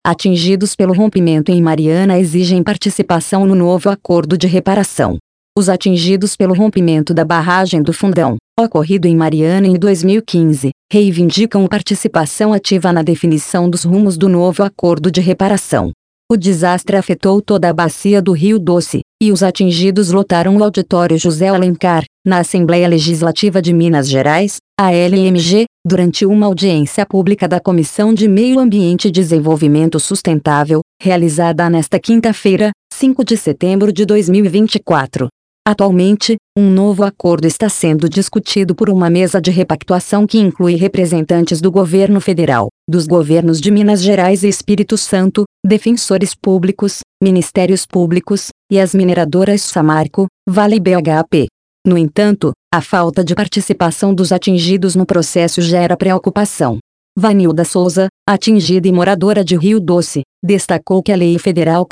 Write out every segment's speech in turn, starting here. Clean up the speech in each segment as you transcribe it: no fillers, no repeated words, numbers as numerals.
atingidos pelo rompimento em Mariana exigem participação no novo acordo de reparação. Os atingidos pelo rompimento da barragem do Fundão, ocorrido em Mariana em 2015, reivindicam participação ativa na definição dos rumos do novo acordo de reparação. O desastre afetou toda a bacia do Rio Doce, e os atingidos lotaram o auditório José Alencar, na Assembleia Legislativa de Minas Gerais, ALMG, durante uma audiência pública da Comissão de Meio Ambiente e Desenvolvimento Sustentável, realizada nesta quinta-feira, 5 de setembro de 2024. Atualmente, um novo acordo está sendo discutido por uma mesa de repactuação que inclui representantes do governo federal, dos governos de Minas Gerais e Espírito Santo, defensores públicos, ministérios públicos, e as mineradoras Samarco, Vale e BHP. No entanto, a falta de participação dos atingidos no processo gera preocupação. Vanilda Souza, atingida e moradora de Rio Doce, destacou que a Lei Federal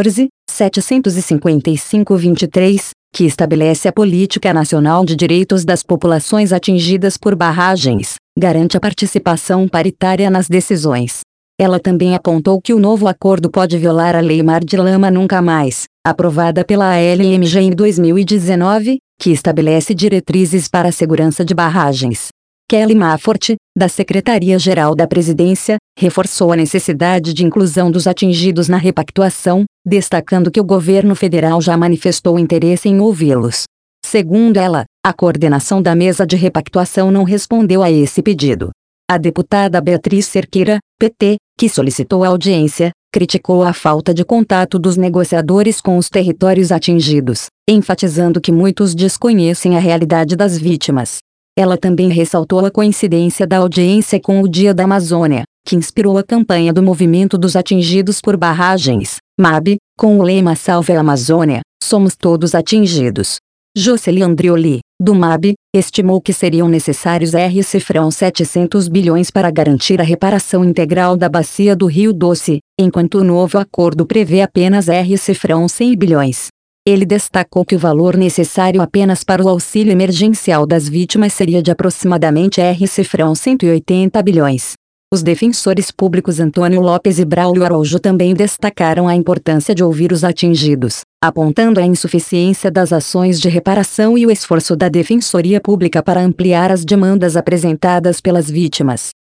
14.755/23, que estabelece a Política Nacional de Direitos das Populações Atingidas por Barragens, garante a participação paritária nas decisões. Ela também apontou que o novo acordo pode violar a Lei Mar de Lama Nunca Mais, aprovada pela ALMG em 2019, que estabelece diretrizes para a segurança de barragens. Kelly Maffort, da Secretaria-Geral da Presidência, reforçou a necessidade de inclusão dos atingidos na repactuação, destacando que o governo federal já manifestou interesse em ouvi-los. Segundo ela, a coordenação da mesa de repactuação não respondeu a esse pedido. A deputada Beatriz Cerqueira, PT, que solicitou a audiência, criticou a falta de contato dos negociadores com os territórios atingidos, enfatizando que muitos desconhecem a realidade das vítimas. Ela também ressaltou a coincidência da audiência com o Dia da Amazônia, que inspirou a campanha do Movimento dos Atingidos por Barragens, MAB, com o lema Salve a Amazônia, somos todos atingidos. Jocely Andrioli, do MAB, estimou que seriam necessários R$ 700 bilhões para garantir a reparação integral da bacia do Rio Doce, enquanto o novo acordo prevê apenas R$ 100 bilhões. Ele destacou que o valor necessário apenas para o auxílio emergencial das vítimas seria de aproximadamente R$ 180 bilhões. Os defensores públicos Antônio Lopes e Braulio Araújo também destacaram a importância de ouvir os atingidos, apontando a insuficiência das ações de reparação e o esforço da Defensoria Pública para ampliar as demandas apresentadas pelas vítimas.